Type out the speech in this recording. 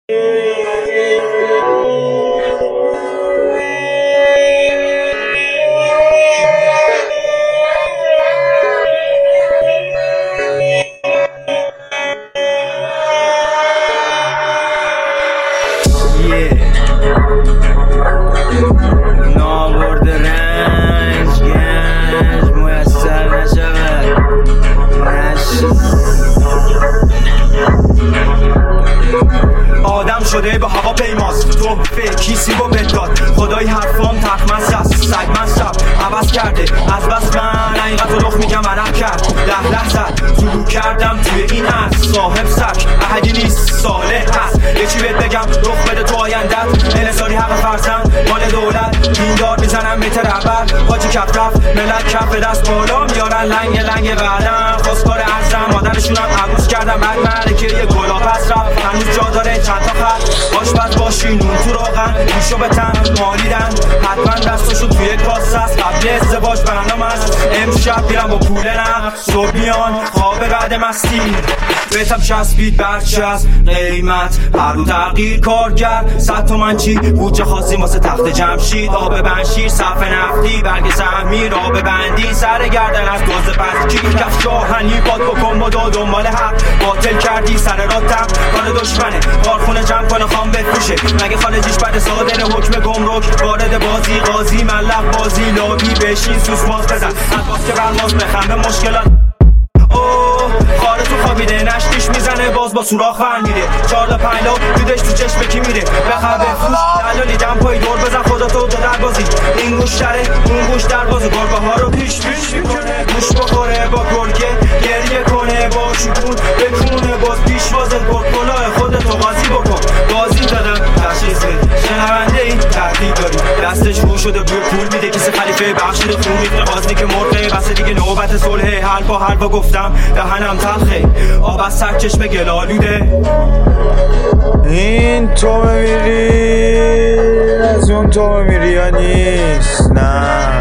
نابرد رنج گنج میسر نشود آدم شده به هوا پیماست تحفه کیسی با بداد خدای حرفام تخمست هست سگ مصرف عوض کرده از بس من حقیقت رو رخ میگم عرق کرد لح زد طلوع کردم توی این هست صاحب سک احدی نیست صالح هست یه چی بهت بگم رخ بده تو آیندت انحصاری حق فرزند مال دولت دیندار میزنم به تربر حاجی کف رفت ملت کف دست بالا میارن لنگ بعدم خواستار ارزم مادرشونم عبوس کردم بعد مرکه یه گلا پس رفت هنوز جا داره چند تا خط آشپز باشی نون تو روغن گوشو به تن مالیدن حتما دستشو توی کاسه است قبل ازدواج برنامه است امشب میرم با پول نم صبح میان خواب بعد مستی بهتم چسبید برچسب قیمت هر رو تغییر کارگر 100 تومن چی بودجه خواستیم واسه تخت جمشید آب بنشیر صف نفتی برگ سهمی را ببندی سر گردن از دوز پس کی کف شاهنی باد بکن با دنبال حق باطل کردی سر راتم کار دشمنه کارخونه جمع کنه خام بفروشه مگه خارجیش بعد صادر حکم گمرک وارد بازی قاضی ملق بازی لابی بشین سوسماز بزن عباس که برماز بخم به مشکلات خاره تو خوابیده نشتیش میزنه باز با سوراخ ور میره 4 تا 5 دودش تو چشم کی میره بخواه بفروش دلالی دم پای دور بزن خودتو تو در بازی این گوش داره اون گوش در بازی گربه ها رو پیش میکنه گوش بخوره با گرگه گریه کنه با شکون بکونه باز پیش بازت برکلاه خودتو قاضی بکن بازی دادم تشخیص بده شنونده این تهدید داری دستش رو شده بوی پول میده کسی خلیفه بخشیده خون میکنه قاضی که مرده بسه دیگه نوبت صلحه حرفا گفتم دهنم تلخه آب از سر چشم گلالوده این تو میری از اون تو میری یا نیست نه